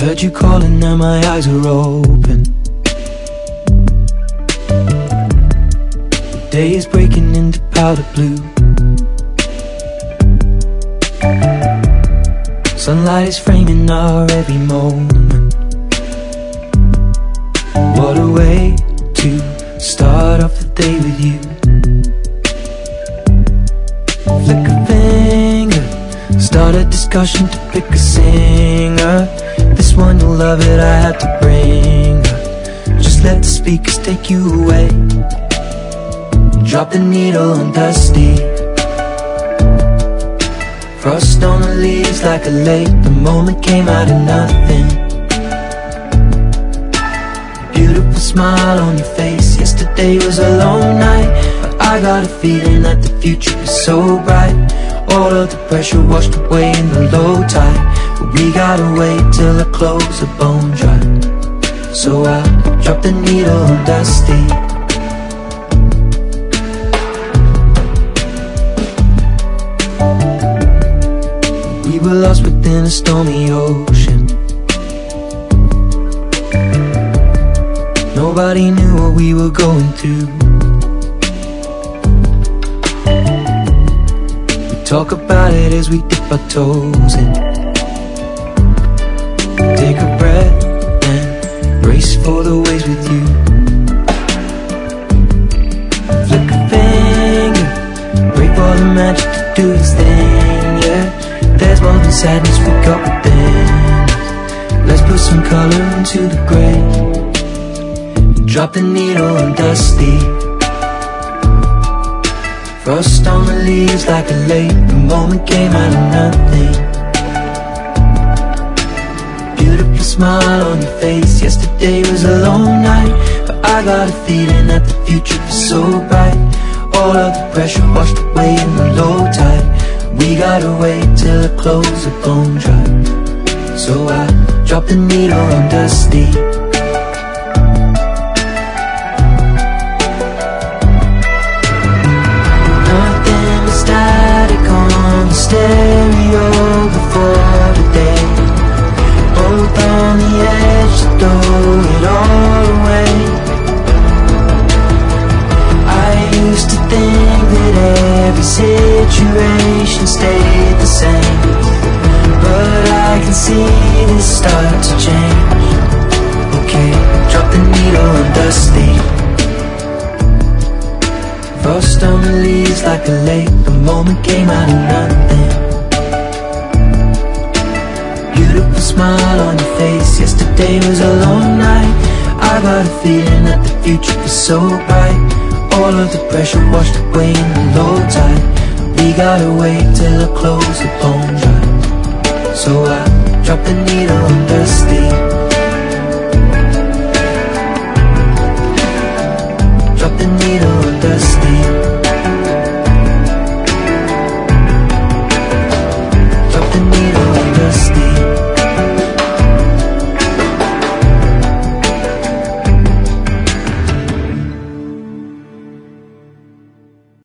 heard you calling, now my eyes are open. The day is breaking into powder blue. Sunlight is framing our every moment. What a way to start off the day with you. Flick a finger, start a discussion to pick a singer. This one you'll love it, I had to bring her. Just let the speakers take you away. Drop the needle on dusty. Frost on the leaves like a lake. The moment came out of nothing. Beautiful smile on your face. Yesterday was a long night, but I got a feeling that the future is so bright. All of the pressure washed away in the low tide, but we gotta wait till the clothes are bone dry. So I drop the needle on dusty. We were lost within a stormy ocean. Nobody knew what we were going through. We talk about it as we dip our toes in. Take a breath and brace for the waves with you. Flick a finger, break for the magic to do its thing, yeah. There's more than sadness we got within us. Let's put some color into the gray. Drop the needle on dusty. Frost on the leaves like a lake. The moment came out of nothing. Beautiful smile on your face. Yesterday was a long night, but I got a feeling that the future is so bright. All of the pressure washed away in the low tide. We gotta wait till the clothes are bone dry. So I drop the needle on dusty. Nothing but static on the stereo before the day. Both on the edge to throw it all away. I used to think that every situation stayed the same, but I can see this start to change. Okay, drop the needle on dusty. Frost on the leaves like a lake. The moment came out of nothing. Beautiful smile on your face. Yesterday was a long night. I got a feeling that the future was so bright. All of the pressure washed away in the low tide. We gotta wait till the clothes are bone dry. So I drop the needle on dusty.